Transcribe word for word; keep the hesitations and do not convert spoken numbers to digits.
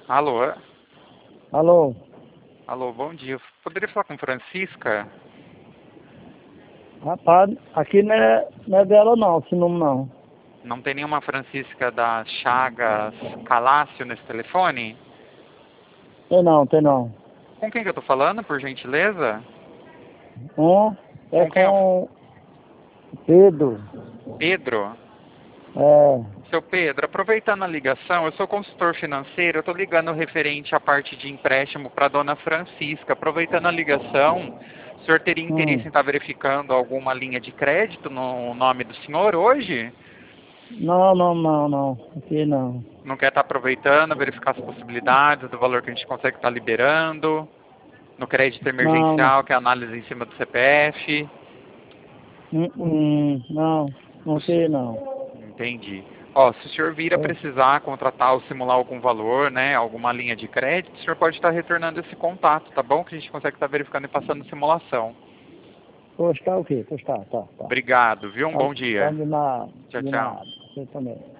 Alô? Alô? Alô, bom dia. Poderia falar com Francisca? Rapaz, aqui não é, não é dela não, esse número não. Não tem nenhuma Francisca da Chagas Calácio nesse telefone? Tem não, tem não. Com quem que eu tô falando, por gentileza? Um é Com quem eu... com Pedro. Pedro? É. Seu Pedro, aproveitando a ligação, eu sou consultor financeiro, eu estou ligando referente à parte de empréstimo para a dona Francisca. Aproveitando a ligação, o senhor teria interesse Hum. em estar verificando alguma linha de crédito no nome do senhor hoje? Não, não, não, não. Aqui não. Não quer estar aproveitando, verificar as possibilidades do valor que a gente consegue estar liberando? No crédito Não, não. emergencial, que é a análise em cima do C P F? Hum, hum, não, não Os- sei não. Entendi. Ó, se o senhor vir a É. precisar contratar ou simular algum valor, né, alguma linha de crédito, o senhor pode estar retornando esse contato, tá bom? Que a gente consegue estar verificando e passando simulação. Pois tá o quê? Pois tá, tá, tá. Obrigado, viu? Um Tá, bom tá dia. de nada, Tchau, de tchau. nada. Você também.